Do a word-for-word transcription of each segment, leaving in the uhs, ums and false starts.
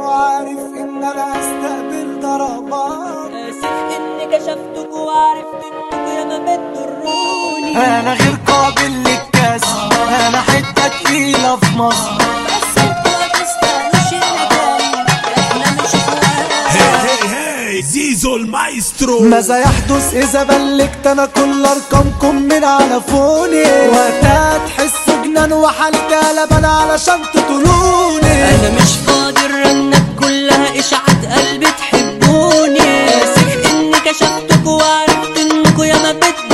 وعارف ان انا هستقبل ضربات. اسف اني كشفتك وعرفت انكوا ياما بتضروني. انا غير قابل للكسر، انا حتة تقيلة في مصر، بس انتوا متستاهلوش المكان، احنا مش اخوات. زيزو المايسترو. ماذا يحدث اذا بلغت انا كل ارقامكم من على فوني؟ وقتها تحسوا جنان وحالتي قلبان علشان تطولوني. انا مش فاضي الرنات كلها اشاعات قلبي تحبوني. اسف اني كشفتك وعرفت انكوا ياما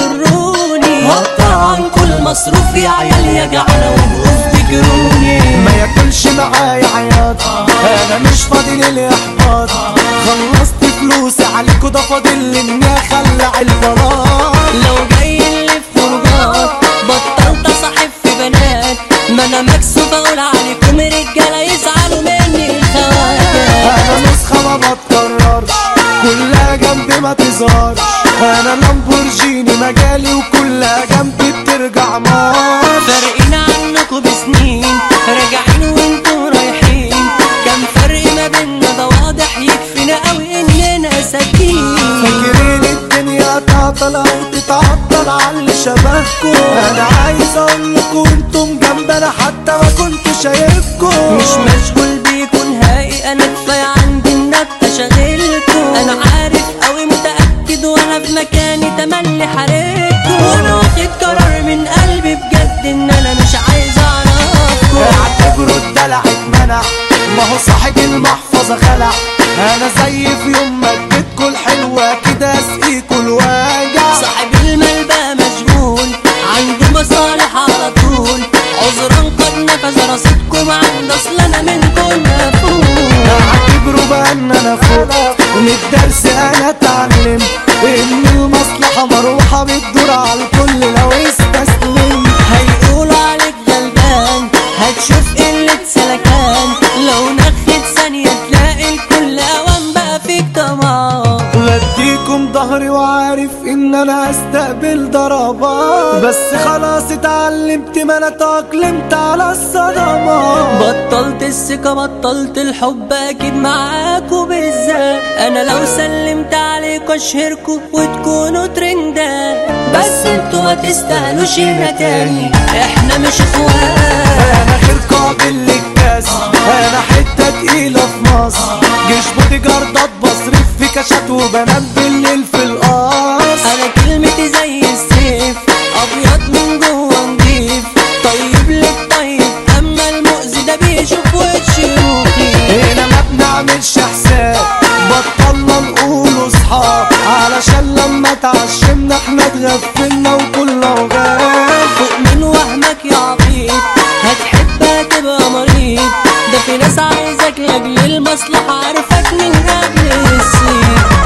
بتضروني. هقطع عنكوا المصروف يا عيال يا جعانة وبقوف تجروني. ما ياكلش معايا عياط، انا مش فاضي للاحباط، خلصت فلوسي عليكوا ده فاضل لي اني اخلع البلاط. لو جاي اللي في فرجات بطلت اصاحب في بنات، ما انا مكسوف اقول عليكم رجاله يزعلوا مني الخواجه. انا نسخة ما بتكررش، كلها جنبي ما تظهرش، انا لامبورجيني مجالي وكلها جنبي بترجع مارش. فارقين عنكوا بسنين راجعين وانتوا رايحين، كان فرق ما بينا ده واضح يكفينا قوي اننا ساكتين. فاكرين الدنيا تعطل او تتعطل على اللي شبهكوا؟ انا عايز اقولكوا انتم جنبي انا حتى ما كنت شايفكوا. مش مشغول بيكوا نهائي، انا كفايه عندي النبته شغلكوا. انا عارف قوي متاكد وانا في مكاني تملي حاربكوا. وانا واخد قرار من قلبي بجد ان انا مش عايز اعرفكوا. اعتبروا الدلع اتمنع، ما هو صاحب المحفظة خلع. انا زي في يوم ما اديتكوا الحلوة كده اسقيكوا الوجع. صاحب المال بقى مشغول عنده مصالح على طول، عذرا قد نفذ رصيدكم عند اصل انا منكم مفهوم. اعتبروا بقى ان انا فوق من الدرس، انا اتعلم ان المصلحة مروحة بتدور على الكل لو استسلم. هيقولوا عليك غلبان هتشوف قلة سلكان، لو نخت ثانية تلاقي الكل اوان بقى فيك طمع. بديكم ظهري وعارف ان انا هستقبل ضربات، بس خلاص اتعلمت ما انا اتأقلمت على الصدمات. بطلت الثقة بطلت الحب اكيد معاكوا بالذات، انا لو سلمت عليكوا اشهركوا وتكونوا ترندات، بس انتوا ما تستاهلوش هنا تاني، احنا مش اخوات. انا غير قابل للكسر، انا حتة تقيلة في مصر، جيش بودي جاردات بصرف في كاشات وبنام بالليل في القصر. انا كلمتي زي السيف ابيض من جوه نضيف، طيب للطيب اما المؤذي ده بيشوف وش روحي. هنا ما بنعملش حساب، بطلنا نقول اصحاب، علشان لما تعشمنا احنا اتغفلنا وكلنا وغاب. فوق من وهمك يا عبيط هتحبها تبقى مريض، ده في ناس عايزك لاجل المصلحة عارفك من قبل السيف.